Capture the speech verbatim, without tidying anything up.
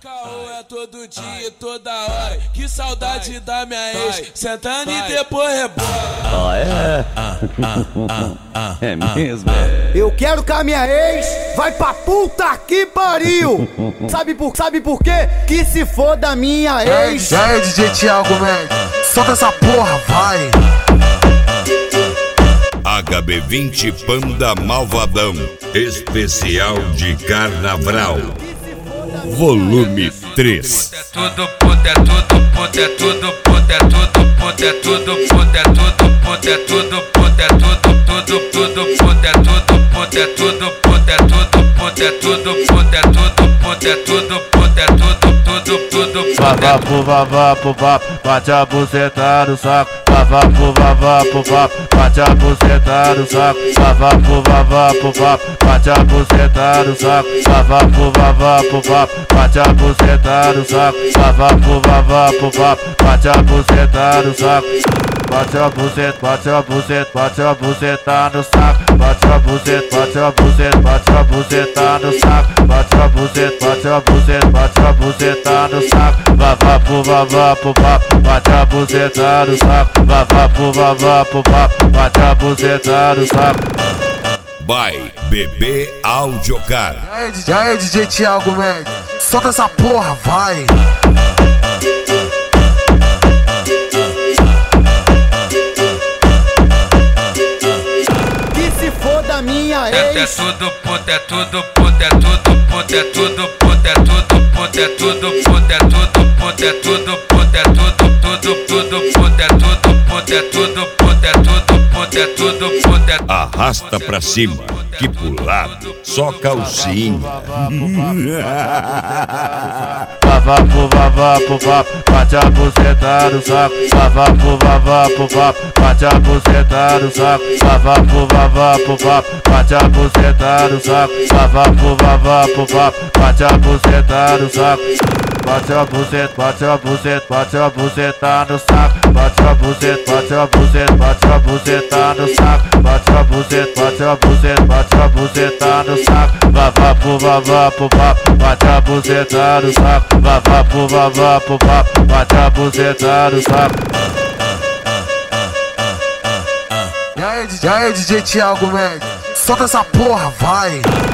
Caô é todo dia e toda hora. Que saudade da minha ex, sentando e depois rebola. Ah, é? É mesmo, é? Eu quero que a minha ex vai pra puta que pariu. Sabe por, sabe por quê? Que se for da minha ex. E aí, D J Thiago, man, solta essa porra, vai. H B vinte Panda Malvadão, especial de Carnaval, volume três. É tudo puta, é tudo puta, é tudo puta, é tudo puta, é tudo puta, é tudo puta, é tudo puta, é tudo, tudo, tudo puta, é tudo puta, é tudo puta, é tudo puta, é tudo puta, é tudo puta, é tudo puta, é tudo, tudo, tudo puta. Vavapu, vavapu, vapo, bate a buceta no saco. Vavapu, vavapu, vapo, bate a buceta no saco. Vavapu, vavapu, vapo, bate a buceta no saco. Vavapu, vavapu, vapo, bate a buceta no saco. Vavapu, vavapu, vapo, bate a buceta no saco. Bate a buceta, bate a buceta, bate a buceta no saco. Bate a buceta, bate a buceta, bate a buceta no saco. Bate a buceta, bate a buceta, bate a buceta no saco. Vavapu, vavapu, vapo, bate a buceta no saco. Vavapu, vavapu, vapo, bate a buceta no saco. By B B Audiocar. E aí, D J Thiago, man, solta essa porra, vai. Que se for da minha É ex. tudo puta, é tudo puta, é tudo puta, é tudo puta, é tudo puta, é tudo puta, é tudo puta, é tudo puta, é tudo, tudo, tudo puta, é tudo puta, é tudo puta, é tudo puta, é tudo puta. Arrasta pra cima, que pro lado, só calcinha. Vavapu, vavapu, vapo, bate a buceta no saco. Vavapu, vavapu, vapo, bate a buceta no saco. Vavapu, vavapu, vapo, bate a buceta no saco. Vavapu, vavapu, vapo, bate a buceta no saco. Bate a buceta, bate a buceta, bate a buceta no saco. Bate a buceta, bate a buceta, bate a buceta no saco. Bate a buceta, bate a buceta, bate a buceta no saco. Vavapu, vavapu, vapo, bate a buceta no saco. Vavapu, vavapu, vapo, bate a buceta no saco. E aí, D J Thiago, man, solta essa porra, vai.